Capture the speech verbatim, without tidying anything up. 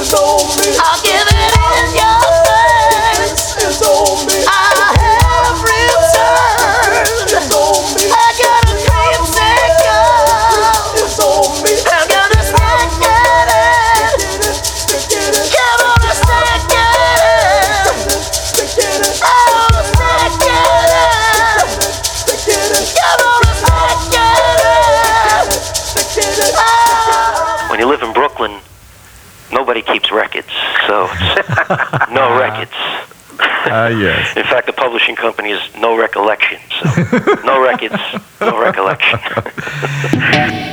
I'll give it in your face. I have returned. I got a dream signal. I'm gonna stick it. Come on, stick it. Oh, stick it. Come on, stick it. Oh. When you live in Brooklyn, nobody keeps records, so no records. Ah, uh, yes. In fact, the publishing company is No Recollection, so no records, no recollection.